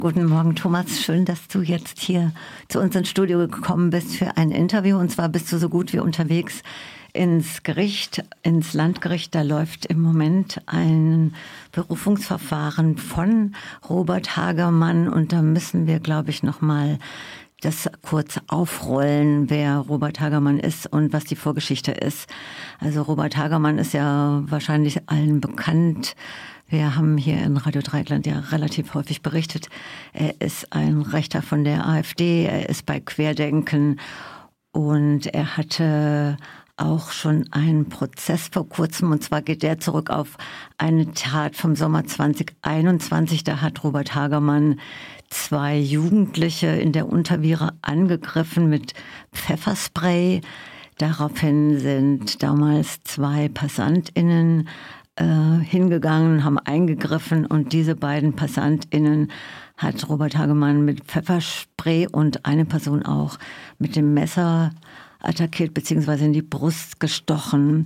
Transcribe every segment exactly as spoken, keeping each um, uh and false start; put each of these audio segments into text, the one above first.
Guten Morgen, Thomas. Schön, dass du jetzt hier zu uns ins Studio gekommen bist für ein Interview. Und zwar bist du so gut wie unterwegs ins Gericht, ins Landgericht. Da läuft im Moment ein Berufungsverfahren von Robert Hagermann. Und da müssen wir, glaube ich, noch mal das kurz aufrollen, wer Robert Hagermann ist und was die Vorgeschichte ist. Also Robert Hagermann ist ja wahrscheinlich allen bekannt. Wir haben hier in Radio Dreieckland ja relativ häufig berichtet. Er ist ein Rechter von der AfD, er ist bei Querdenken und er hatte auch schon einen Prozess vor kurzem, und zwar geht der zurück auf eine Tat vom Sommer zwanzig einundzwanzig. Da hat Robert Hagermann zwei Jugendliche in der Unterviere angegriffen mit Pfefferspray. Daraufhin sind damals zwei PassantInnen äh, hingegangen, haben eingegriffen und diese beiden PassantInnen hat Robert Hagermann mit Pfefferspray und eine Person auch mit dem Messer attackiert bzw. in die Brust gestochen.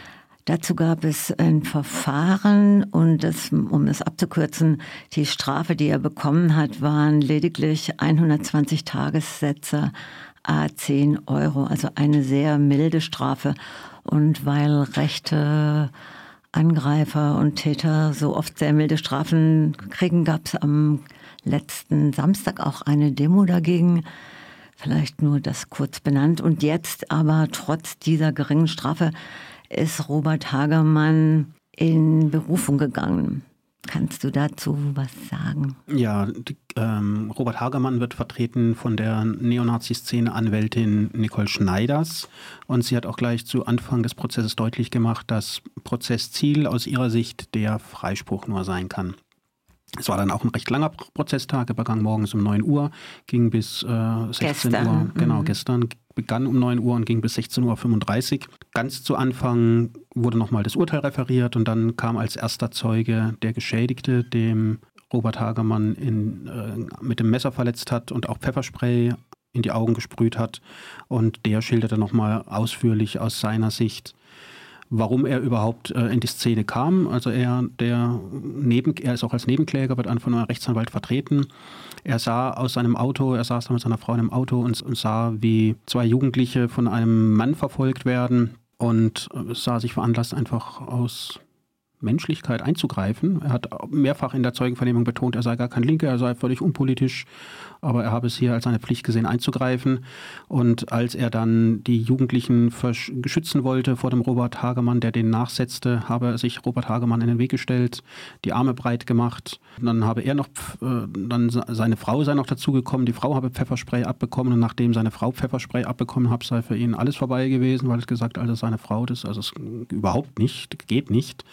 Dazu gab es ein Verfahren und das, um es abzukürzen, die Strafe, die er bekommen hat, waren lediglich hundertzwanzig Tagessätze à zehn Euro, also eine sehr milde Strafe. Und weil rechte Angreifer und Täter so oft sehr milde Strafen kriegen, gab es am letzten Samstag auch eine Demo dagegen. Vielleicht nur das kurz benannt. Und jetzt aber trotz dieser geringen Strafe ist Robert Hagermann in Berufung gegangen. Kannst du dazu was sagen? Ja, die, ähm, Robert Hagermann wird vertreten von der Neonazi-Szene-Anwältin Nicole Schneiders. Und sie hat auch gleich zu Anfang des Prozesses deutlich gemacht, dass Prozessziel aus ihrer Sicht der Freispruch nur sein kann. Es war dann auch ein recht langer Prozesstag, er begann morgens um neun Uhr, ging bis äh, sechzehn gestern. Uhr. Genau, mhm. gestern begann um neun Uhr und ging bis sechzehn Uhr fünfunddreißig. Ganz zu Anfang wurde nochmal das Urteil referiert und dann kam als erster Zeuge der Geschädigte, dem Robert Hagermann in, äh, mit dem Messer verletzt hat und auch Pfefferspray in die Augen gesprüht hat. Und der schilderte nochmal ausführlich aus seiner Sicht, warum er überhaupt äh, in die Szene kam. Also er, der Neben, er ist auch als Nebenkläger, wird von einem Rechtsanwalt vertreten. Er sah aus seinem Auto, er saß da mit seiner Frau in einem Auto und, und sah, wie zwei Jugendliche von einem Mann verfolgt werden und äh, sah sich veranlasst, einfach aus Menschlichkeit einzugreifen. Er hat mehrfach in der Zeugenvernehmung betont, er sei gar kein Linker, er sei völlig unpolitisch, aber er habe es hier als seine Pflicht gesehen, einzugreifen. Und als er dann die Jugendlichen geschützen wollte vor dem Robert Hagermann, der den nachsetzte, habe er sich Robert Hagermann in den Weg gestellt, die Arme breit gemacht. Und dann habe er noch, äh, dann seine Frau sei noch dazugekommen, die Frau habe Pfefferspray abbekommen und nachdem seine Frau Pfefferspray abbekommen hat, sei für ihn alles vorbei gewesen, weil es gesagt, also seine Frau, das also es überhaupt nicht, geht nicht.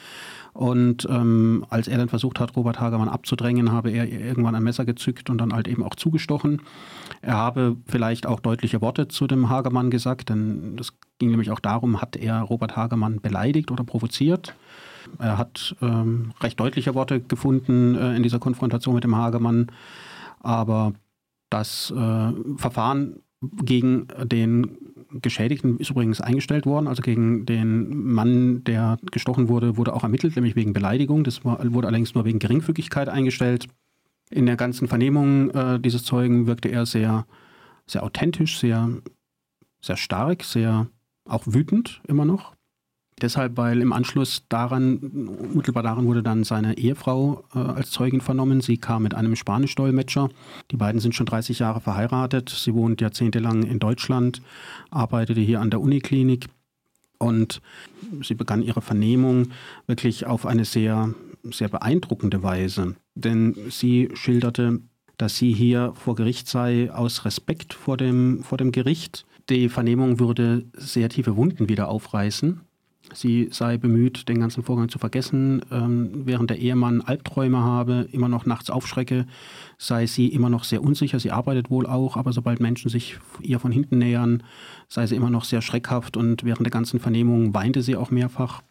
Und ähm, als er dann versucht hat, Robert Hagermann abzudrängen, habe er irgendwann ein Messer gezückt und dann halt eben auch zugestochen. Er habe vielleicht auch deutliche Worte zu dem Hagermann gesagt, denn das ging nämlich auch darum, hat er Robert Hagermann beleidigt oder provoziert. Er hat ähm, recht deutliche Worte gefunden äh, in dieser Konfrontation mit dem Hagermann, aber das äh, Verfahren gegen den Geschädigten ist übrigens eingestellt worden, also gegen den Mann, der gestochen wurde, wurde auch ermittelt, nämlich wegen Beleidigung. Das war, wurde allerdings nur wegen Geringfügigkeit eingestellt. In der ganzen Vernehmung äh, dieses Zeugen wirkte er sehr, sehr authentisch, sehr, sehr stark, sehr auch wütend immer noch. Deshalb, weil im Anschluss daran, unmittelbar daran wurde dann seine Ehefrau äh, als Zeugin vernommen. Sie kam mit einem Spanisch-Dolmetscher. Die beiden sind schon dreißig Jahre verheiratet. Sie wohnt jahrzehntelang in Deutschland, arbeitete hier an der Uniklinik und sie begann ihre Vernehmung wirklich auf eine sehr, sehr beeindruckende Weise. Denn sie schilderte, dass sie hier vor Gericht sei aus Respekt vor dem, vor dem Gericht. Die Vernehmung würde sehr tiefe Wunden wieder aufreißen. Sie sei bemüht, den ganzen Vorgang zu vergessen. Ähm, während der Ehemann Albträume habe, immer noch nachts aufschrecke, sei sie immer noch sehr unsicher. Sie arbeitet wohl auch, aber sobald Menschen sich ihr von hinten nähern, sei sie immer noch sehr schreckhaft und während der ganzen Vernehmung weinte sie auch mehrfach.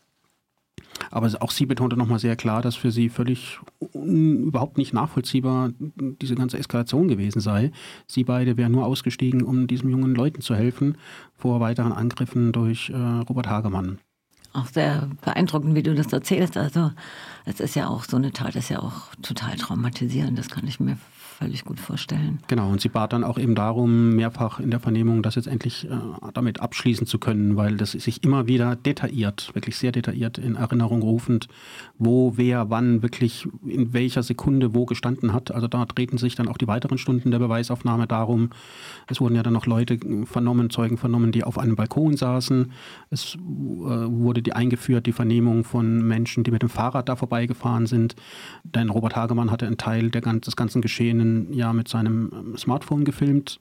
Aber auch sie betonte nochmal sehr klar, dass für sie völlig un- überhaupt nicht nachvollziehbar diese ganze Eskalation gewesen sei. Sie beide wären nur ausgestiegen, um diesen jungen Leuten zu helfen vor weiteren Angriffen durch äh, Robert Hagermann. Auch sehr beeindruckend, wie du das erzählst. Also es ist ja auch so eine Tat, ist ja auch total traumatisierend. Das kann ich mir völlig gut vorstellen. Genau, und sie bat dann auch eben darum, mehrfach in der Vernehmung das jetzt endlich äh, damit abschließen zu können, weil das sich immer wieder detailliert, wirklich sehr detailliert in Erinnerung rufend, wo, wer, wann, wirklich in welcher Sekunde wo gestanden hat. Also da drehten sich dann auch die weiteren Stunden der Beweisaufnahme darum. Es wurden ja dann noch Leute vernommen, Zeugen vernommen, die auf einem Balkon saßen. Es äh, wurde die eingeführt, die Vernehmung von Menschen, die mit dem Fahrrad da vorbeigefahren sind. Denn Robert Hagemann hatte einen Teil der, des ganzen Geschehenen ja mit seinem Smartphone gefilmt.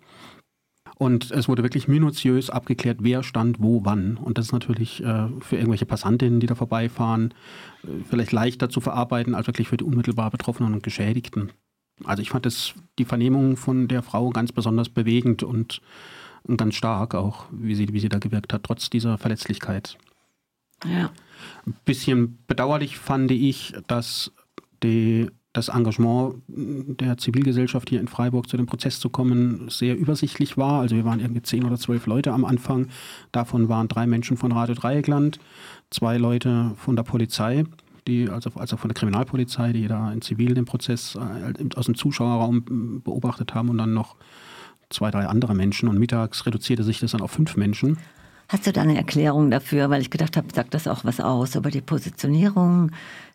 Und es wurde wirklich minutiös abgeklärt, wer stand wo, wann. Und das ist natürlich äh, für irgendwelche Passantinnen, die da vorbeifahren, äh, vielleicht leichter zu verarbeiten als wirklich für die unmittelbar Betroffenen und Geschädigten. Also ich fand das, die Vernehmung von der Frau ganz besonders bewegend und, und ganz stark auch, wie sie, wie sie da gewirkt hat, trotz dieser Verletzlichkeit. Ja. Ein bisschen bedauerlich fand ich, dass die, das Engagement der Zivilgesellschaft hier in Freiburg zu dem Prozess zu kommen sehr übersichtlich war. Also wir waren irgendwie zehn oder zwölf Leute am Anfang. Davon waren drei Menschen von Radio Dreieckland, zwei Leute von der Polizei, die, also, also von der Kriminalpolizei, die da in Zivil den Prozess äh, aus dem Zuschauerraum beobachtet haben, und dann noch zwei, drei andere Menschen. Und mittags reduzierte sich das dann auf fünf Menschen. Hast du da eine Erklärung dafür? Weil ich gedacht habe, sagt das auch was aus über die Positionierung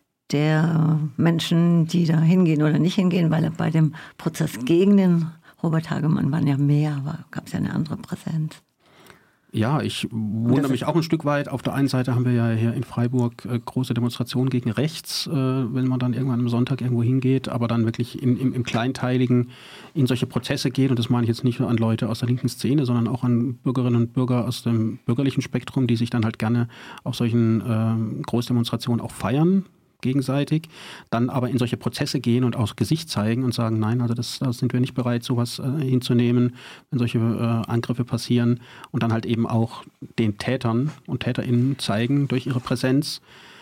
der Menschen, die da hingehen oder nicht hingehen, weil bei dem Prozess gegen den Robert Hagemann waren ja mehr, gab es ja eine andere Präsenz. Ja, ich wundere mich auch ein Stück weit. Auf der einen Seite haben wir ja hier in Freiburg äh, große Demonstrationen gegen rechts, äh, wenn man dann irgendwann am Sonntag irgendwo hingeht, aber dann wirklich in, im, im Kleinteiligen in solche Prozesse geht. Und das meine ich jetzt nicht nur an Leute aus der linken Szene, sondern auch an Bürgerinnen und Bürger aus dem bürgerlichen Spektrum, die sich dann halt gerne auf solchen äh, Großdemonstrationen auch feiern, gegenseitig, dann aber in solche Prozesse gehen und auch Gesicht zeigen und sagen, nein, also das, da sind wir nicht bereit, sowas äh, hinzunehmen, wenn solche äh, Angriffe passieren, und dann halt eben auch den Tätern und TäterInnen zeigen durch ihre Präsenz,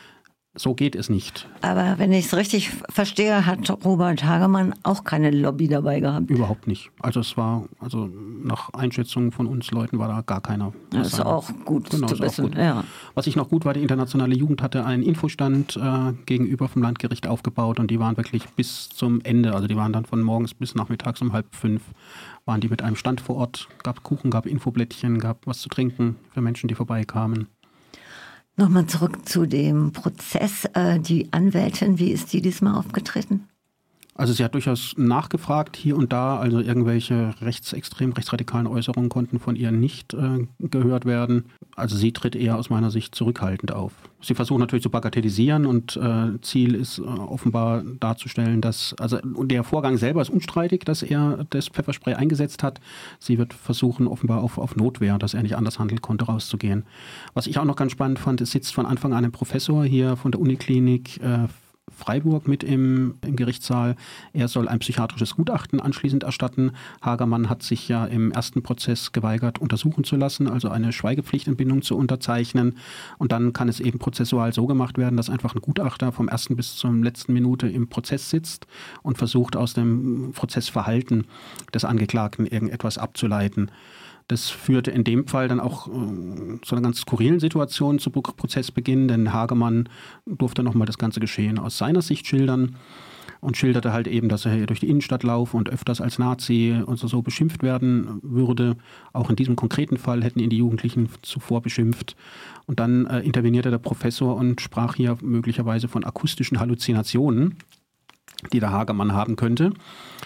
so geht es nicht. Aber wenn ich es richtig verstehe, hat Robert Hagemann auch keine Lobby dabei gehabt. Überhaupt nicht. Also es war, also nach Einschätzung von uns Leuten war da gar keiner. Das ist auch gut genau, zu wissen. Gut. Ja. Was ich noch gut war, die internationale Jugend hatte einen Infostand äh, gegenüber vom Landgericht aufgebaut, und die waren wirklich bis zum Ende, also die waren dann von morgens bis nachmittags um halb fünf, waren die mit einem Stand vor Ort, gab Kuchen, gab Infoblättchen, gab was zu trinken für Menschen, die vorbeikamen. Nochmal zurück zu dem Prozess. Die Anwältin, wie ist die diesmal aufgetreten? Also sie hat durchaus nachgefragt hier und da, also irgendwelche rechtsextrem, rechtsradikalen Äußerungen konnten von ihr nicht äh, gehört werden. Also sie tritt eher aus meiner Sicht zurückhaltend auf. Sie versucht natürlich zu bagatellisieren, und äh, Ziel ist äh, offenbar darzustellen, dass, also der Vorgang selber ist unstreitig, dass er das Pfefferspray eingesetzt hat. Sie wird versuchen offenbar auf, auf Notwehr, dass er nicht anders handeln konnte, rauszugehen. Was ich auch noch ganz spannend fand, es sitzt von Anfang an ein Professor hier von der Uniklinik äh, Freiburg mit im, im Gerichtssaal. Er soll ein psychiatrisches Gutachten anschließend erstatten. Hagemann hat sich ja im ersten Prozess geweigert, untersuchen zu lassen, also eine Schweigepflichtentbindung zu unterzeichnen. Und dann kann es eben prozessual so gemacht werden, dass einfach ein Gutachter vom ersten bis zur letzten Minute im Prozess sitzt und versucht, aus dem Prozessverhalten des Angeklagten irgendetwas abzuleiten. Das führte in dem Fall dann auch äh, zu einer ganz skurrilen Situation zu Prozessbeginn, denn Hagemann durfte nochmal das ganze Geschehen aus seiner Sicht schildern und schilderte halt eben, dass er hier durch die Innenstadt laufe und öfters als Nazi und so, so beschimpft werden würde. Auch in diesem konkreten Fall hätten ihn die Jugendlichen zuvor beschimpft. Und dann äh, intervenierte der Professor und sprach hier möglicherweise von akustischen Halluzinationen, die der Hagemann haben könnte.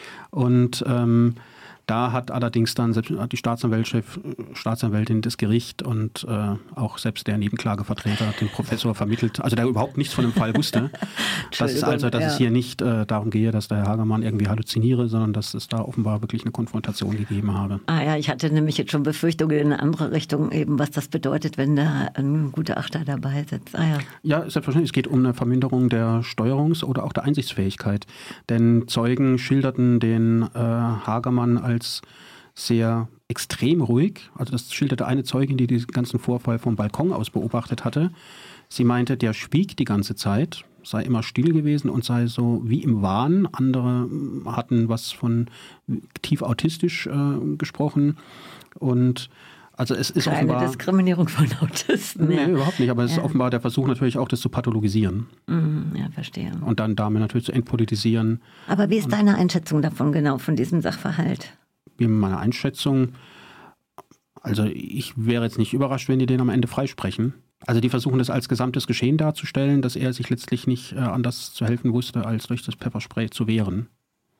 Und ähm, da hat allerdings dann selbst die Staatsanwältchef, Staatsanwältin, das Gericht und äh, auch selbst der Nebenklagevertreter den Professor vermittelt, also der überhaupt nichts von dem Fall wusste. Das ist also, dass ja. es hier nicht äh, darum gehe, dass der Herr Hagemann irgendwie halluziniere, sondern dass es da offenbar wirklich eine Konfrontation gegeben habe. Ah ja, ich hatte nämlich jetzt schon Befürchtungen in eine andere Richtung, eben was das bedeutet, wenn da ein Gutachter dabei sitzt. Ah ja. Ja, selbstverständlich. Es geht um eine Verminderung der Steuerungs- oder auch der Einsichtsfähigkeit. Denn Zeugen schilderten den äh, Hagemann als als sehr extrem ruhig. Also das schilderte eine Zeugin, die den ganzen Vorfall vom Balkon aus beobachtet hatte. Sie meinte, der schwieg die ganze Zeit, sei immer still gewesen und sei so wie im Wahn. Andere hatten was von tief autistisch äh, gesprochen. Und Also es ist Keine offenbar Diskriminierung von Autisten. Nee, ja. überhaupt nicht, aber es ja. ist offenbar der Versuch natürlich auch, das zu pathologisieren. Mm, ja, verstehe. Und dann damit natürlich zu entpolitisieren. Aber wie ist deine Einschätzung davon genau, von diesem Sachverhalt? Wie meine Einschätzung, also ich wäre jetzt nicht überrascht, wenn die den am Ende freisprechen. Also die versuchen das als gesamtes Geschehen darzustellen, dass er sich letztlich nicht äh, anders zu helfen wusste, als durch das Pfefferspray zu wehren.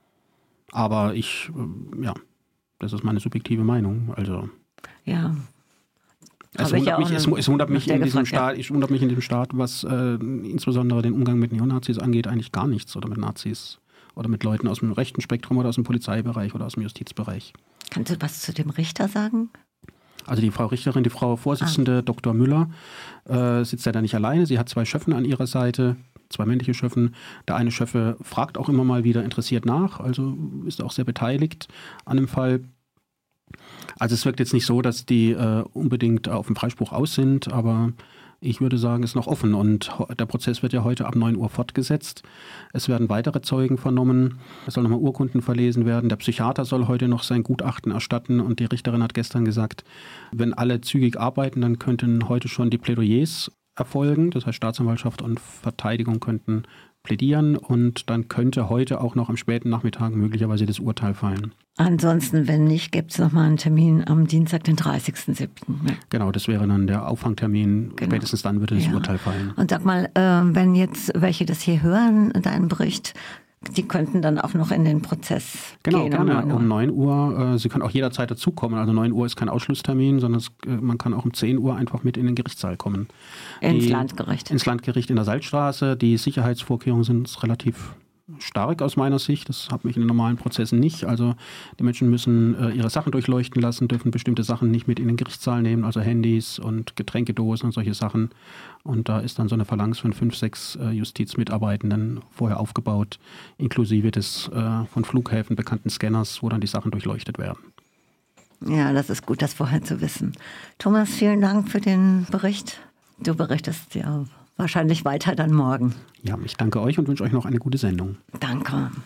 Aber ich, äh, ja, das ist meine subjektive Meinung. Also ja. Es wundert, ja mich, es, es wundert mich in diesem Staat, ja. ich wundert mich in diesem Staat, was äh, insbesondere den Umgang mit Neonazis angeht, eigentlich gar nichts oder mit Nazis oder mit Leuten aus dem rechten Spektrum oder aus dem Polizeibereich oder aus dem Justizbereich. Kannst du was zu dem Richter sagen? Also die Frau Richterin, die Frau Vorsitzende, ah. Doktor Müller, äh, sitzt ja da nicht alleine. Sie hat zwei Schöffen an ihrer Seite, zwei männliche Schöffen. Der eine Schöffe fragt auch immer mal wieder interessiert nach, also ist auch sehr beteiligt an dem Fall. Also es wirkt jetzt nicht so, dass die äh, unbedingt auf den Freispruch aus sind, aber ich würde sagen, es ist noch offen und der Prozess wird ja heute ab neun Uhr fortgesetzt. Es werden weitere Zeugen vernommen, es sollen nochmal Urkunden verlesen werden. Der Psychiater soll heute noch sein Gutachten erstatten und die Richterin hat gestern gesagt, wenn alle zügig arbeiten, dann könnten heute schon die Plädoyers erfolgen. Das heißt, Staatsanwaltschaft und Verteidigung könnten plädieren und dann könnte heute auch noch am späten Nachmittag möglicherweise das Urteil fallen. Ansonsten, wenn nicht, gibt es nochmal einen Termin am Dienstag, den dreißigsten siebten Ja. Genau, das wäre dann der Auffangtermin. Genau. Spätestens dann würde das ja. Urteil fallen. Und sag mal, äh, wenn jetzt welche das hier hören, deinen Bericht, die könnten dann auch noch in den Prozess genau, gehen. Genau, gerne. Um neun Uhr. Äh, Sie können auch jederzeit dazukommen. Also neun Uhr ist kein Ausschlusstermin, sondern es, äh, man kann auch um zehn Uhr einfach mit in den Gerichtssaal kommen. Ins die, Landgericht. Ins Landgericht in der Salzstraße. Die Sicherheitsvorkehrungen sind relativ stark aus meiner Sicht. Das hat mich in den normalen Prozessen nicht. Also die Menschen müssen äh, ihre Sachen durchleuchten lassen, dürfen bestimmte Sachen nicht mit in den Gerichtssaal nehmen, also Handys und Getränkedosen und solche Sachen. Und da ist dann so eine Phalanx von fünf, sechs äh, Justizmitarbeitenden vorher aufgebaut, inklusive des äh, von Flughäfen bekannten Scanners, wo dann die Sachen durchleuchtet werden. Ja, das ist gut, das vorher zu wissen. Thomas, vielen Dank für den Bericht. Du berichtest ja wahrscheinlich weiter dann morgen. Ja, ich danke euch und wünsche euch noch eine gute Sendung. Danke.